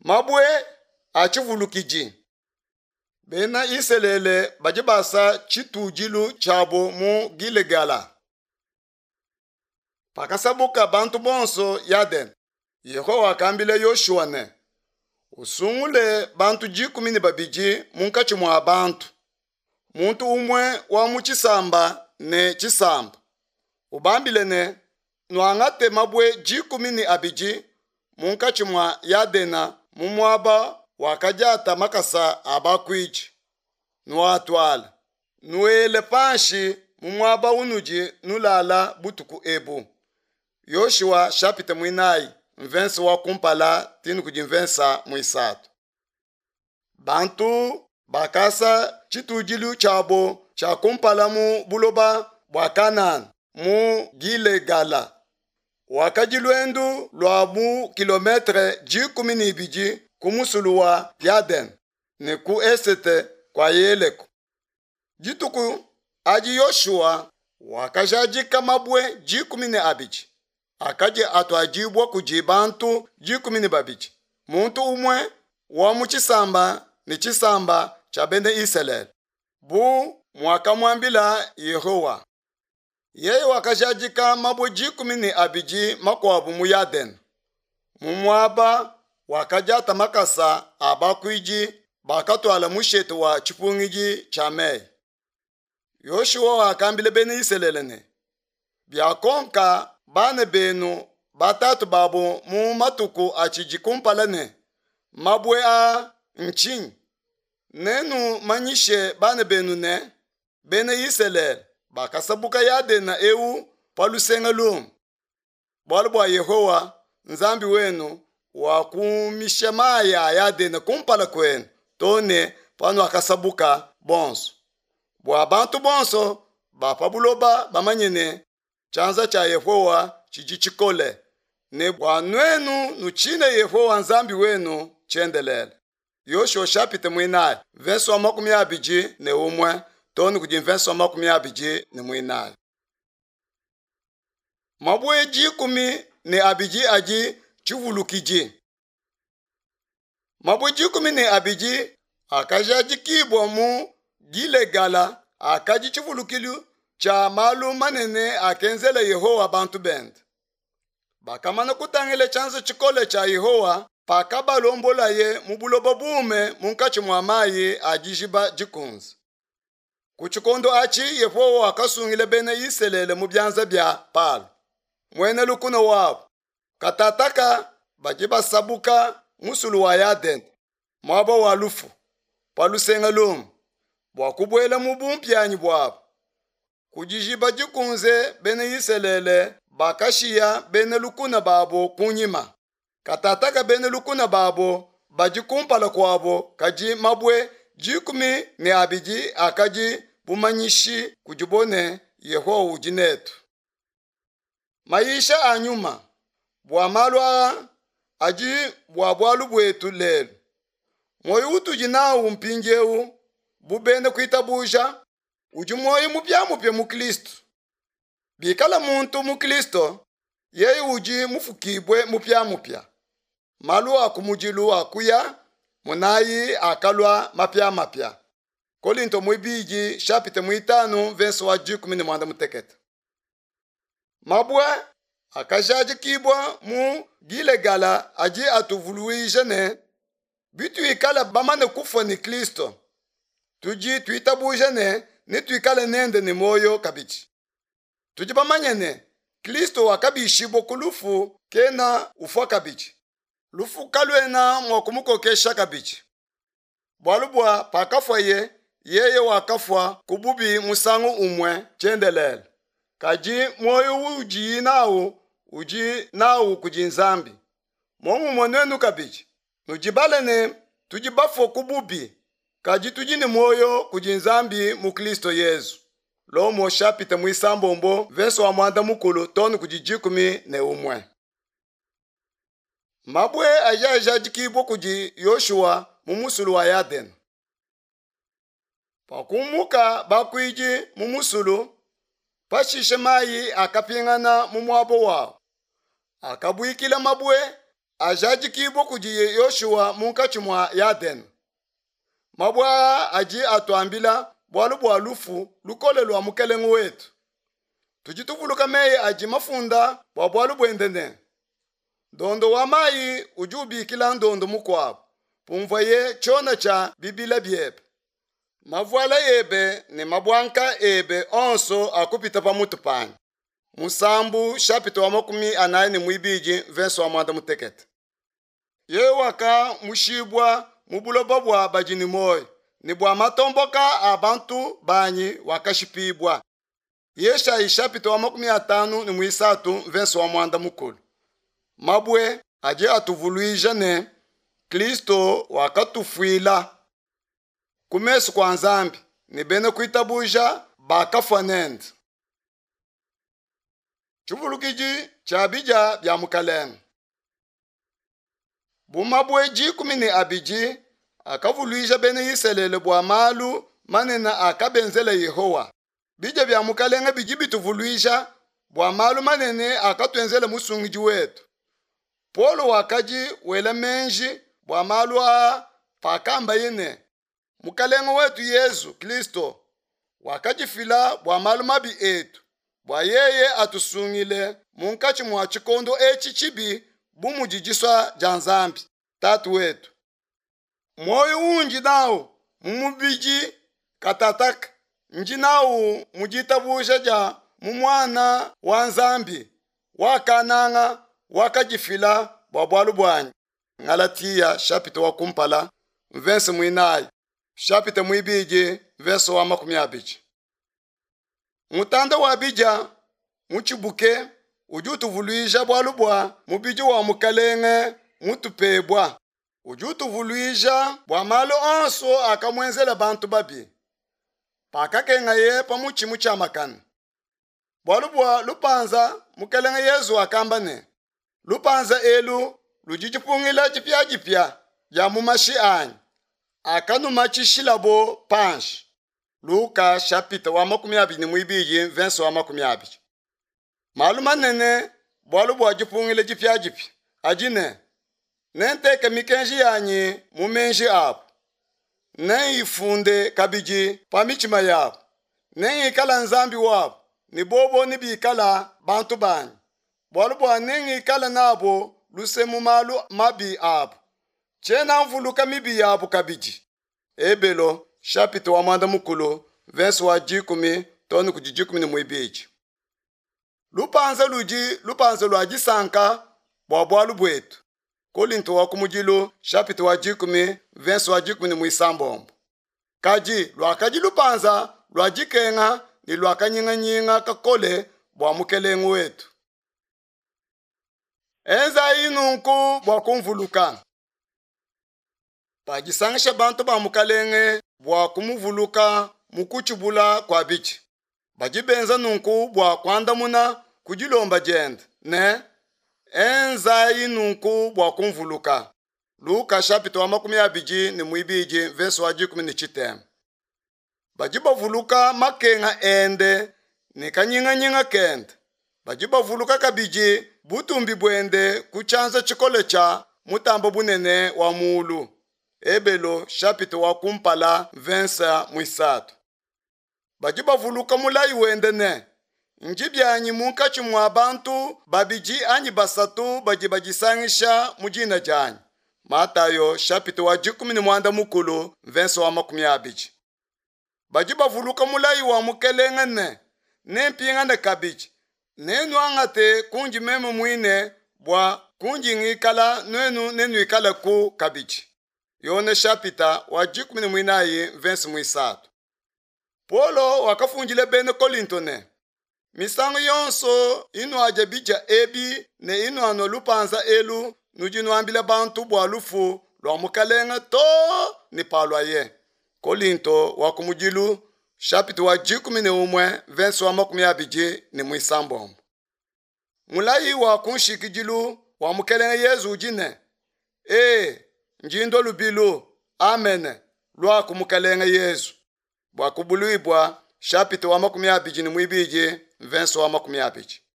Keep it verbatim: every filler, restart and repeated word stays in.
Mabwe achivulukiji. Bena iselele bajibasa chitujilu chabo mu Gilegala. Pakasabuka bantu bonso yaden. Yehowa kambile Yoshua ne. Usungule bantu jikumini babiji munkachi mwa bantu. Muntu umwe wa muchisamba ne chisamba. Ubambile ne nuangate mabwe jikumini abiji munkachi mwa yadena mumwaba wakajata makasa abakwiji. Nuatwala. Nuele panshi mumwaba unuji nulala butuku ebu. Yoshua shapite mwinai mvensi wa kumpala tinu kujimvensa mwisatu. Bantu bakasa chitujilu chabo cha kumpala mu buloba bwa Kanaan mu Gilegala. Wakajiluendu lwa mu kilometre jikumi nibiji kumusuluwa Yaden ne ku esete kwa yeleko. Jituku aji Yoshua wakajajika mabwe jikumi ne abiji. Akaje atwajibwa kujibantu jikumi ni babiji. Muntu umwe wa muchisamba ni chisamba cha bende Israel. Bu mwaka mwambila Yehowa. Yeye wakajajika mabwe jikumi ni abiji makwabu mu Yaden. Mumwaba wakajata makasa abakwiji bakatwala mushetu wa chipungiji cha mei. Yoshua wakambile bene Israel ne. Byakonka bane benu batatu babu mu matuku achijikumpalane mabwe a nchin nenu manyishe bane benu ne bene Israel bakasabuka yade na ewu palusengalum balbwa Yehowa nzambi wenu wa kumishemaya yade na kumpala kwenu tone pano akasabuka bonso bwa bantu bonso bapabuloba bamanyene chanza cha Yehowa chijichikole ne bwanwenu nuchine Yehowa nzambi wenu chendelele. Yoshua shapite mwinai venso wa makumi abiji ne umwe toni kujimvenso wa makumi abiji ne mwinai. Mabwe jikumi ne abiji aji chivulukiji. Mabwe jikumi ne abiji akajaji kibwa mu Gilegala akaji chivulukilu cha malu manene akenzele Yehowa bantu bend. Bakamana kutangile chanzo chikole cha Yehowa pakaba lombola ye mubulobo bume munkachi mwamayi ajijiba jikunzi. Kuchikondo achi Yehowa akasungile bene Iselele mubyanza bya palo. Mwene lukuno wabo. Katataka bajiba sabuka musulu wa Yaden. Mwaba walufu. Palusenga lumu. Bwakubwela mubumpyanyi bwabo. Kujijiba jikunze bene Iselele bakashia bene lukuna babo kunyima. Katataka bene lukuna babo bajikumpala kwabo kaji mabwe jikumi ni abiji akaji bumanyishi kujibone Yehowa ujinetu. Maisha anyuma bwa malwa aji bwa bwalu bwetu lelu. Moyo utujinawu mpinjewu bubene kuitabusha ujumoyi mupya mupya mu Kristo. Bikala muntu mu Kristo yeye uji mufukibwe mupya mupya. Malu akumujilu akuya munayi akalwa mapya mapya. Kolinto mwibiji shapite mwitanu verso wa jikumi ni mwanda muteketa. Mabwe akajaji kibwa mu Gilegala aji atuvuluisha ne bitu ikala bamane kufa ni Kristo. Tuji tuitabusha ne ni tuikale nende ni moyo kabichi. Tujibamanyene Kristo wakabishibo kulufu kena ufa kabichi. Lufu kalwena mwakumuko kesha kabichi. Bwalubwa pakafwa ye yeye wakafwa kububi musangu umwe chendelele. Kaji moyo uji nao uji nao kujinzambi. Momu mwenenu kabichi. Nujibalene tujibafo kububi. Kaji tujini moyo kujinzambi mu Kristo Yesu. Lomo shapite mwisambombo verso wa mwanda mukulu tonu kujijikumi ne umwe. Mabwe ajaja jikibo kuji Yoshua mumusulu wa Yaden. Pakumuka bakwiji mumusulu pashishe mayi akapingana mumwabo wao. Akabuikila mabwe ajaji kibo kujiye Yoshua munkachi mwa Yaden. Mabwa aji atuambila bwalu bwalufu lukole lwa mukelengu wetu. Tujituvuluka meye aji mafunda bwa bwalu bwendene. Dondo wa mai ujubi kila ndondo mukwabo. Pumvaye chona cha bibila biebe. Mavuala ebe ni mabwanka ebe onso akupita pa mutu pani. Musambu shapito wa makumi anayi ni muibiji venso wa mwanda mutekete. Ye waka mushibwa mubuloba bwa bajini moyo. Ni bwa matomboka abantu banyi wakashipibwa. Ye shayi shapito wa makumi atanu ni muisatu venso wa mwanda mukulu. Mabwe aje atuvuluija ne Kristo wakatufuila. Kumesu kwa nzambi ni bene kuitabuja bakafanende. Chuvulukiji chabija bya mukalenga. Bumabwe ji kumini abiji akavuluija bene yiselele bwa malu manena akabenzele Yehowa. Bija bya mukalenga biji bituvuluija bwa malu manene akatwenzele musungiji wetu. Polo wakaji wele menji bwa malu a pakamba yine. Mukalenga wetu Yesu Kristo wakajifila bwa malu mabi etu. Bwa yeye atusungile munkachi mwa chikondo echi chibi bumujijiswa janzambi tatu wetu. Moyo unji nao mumubiji katataka nji nao mujitabusha ja mumwana wa nzambi wakananga wakajifila bwa bwalu bwanyi. Ngalatia shapito wa kumpala mvense mwinayi shapite mwibiji verso wa makumi abiji. Mutanda wa bija muchibuke ujutu vuluija bwalu bwa mubiji wa mukalenge mutupebwa. Ujutu vuluija bwa malo onso akamwenzela bantu babi. Pakakenga ye pa muchimu cha makani. Bwalu bwa lupanza mukalenge Yesu akambane. Lupanza elu lujijipungila jipya jipya ya mumashi anyi. Akanu machishilabo panshi. Luka shapita wa makumi abiji mwibiji venso wa makumi abiji. Maluma nene bwalu bwa jipungile jipya jipya. Ajine nenteke mikenji yanyi mumenji apu. Nen ifunde kabiji pamichima yapu. Nen ikala nzambi wapu. Ni bobo ni bikala bantu banyi. Bwalu bwa nen ikala nabo lusemu malu mabi apu. Chena mvuluka mibi yapu kabiji. Ebelo shapito wa mwanda mukulu venso wa jikumi tonu kujijikumi ni mwibiji. Lupanza luji lupanza luaji sanka bwa bwalu bwetu. Kolinto wa kumujilu shapito wa jikumi venso wa jikumi ni mwisambombo. Kaji luakaji lupanza luaji kenga ni luaka nyinga nyinga kakole bwa mukelengu wetu. Enza inunku bwa kumvuluka. Pajisangisha bantu ba mukalenge bwa kumuvuluka mukuchubula kwa bichi. Bajibenza nunku bwa kwanda muna kujilomba jenda. Ne? Enza inunku bwa kumvuluka. Luka shapito wa makumi abiji ni mwibiji verso wa jikumi ni chitemu. Bajiba vuluka makenga ende ni kanyinga nyinga kende. Bajiba vuluka kabiji butumbi bwende kuchanza chikole cha mutambo bunene wa mulu. Ebelo shapito wa kumpala vensa mwisatu. Bajiba vuluka mulai wende ne. Njibyanyi munkachi mwa bantu babiji anyi basatu bajiba jisangisha mujina janyi. Matayo shapito wa jikumi ni mwanda mukulu vensa wa makumi abiji. Bajiba vuluka mulai wa mukelenga ne. Nempinga ne kabiji. Nenu angate kunji memu mwine bwa kunji ngikala nenu nenu ikala ku kabiji. Yone shapita wa jikumi ni mwinayi vensi mwisatu. Polo wakafunjile bene Kolinto ne. Misango yonso inu ajabija ebi ne inu ano lupanza elu nujinu ambile bantu bwa lufu lwa mukalenga to ni palwa ye. Kolinto wakumujilu shapita wa jikumi ni umwe vensi wa makumi abiji ni mwisambombo. Mulayi wakunshikijilu wa mukalenga Yesu ujine. E njindo lubilu amen lwa kumukalenga Yesu bwa kubuluibwa shapito wa makumi abiji ni mwibiji venso wa makumi abiji.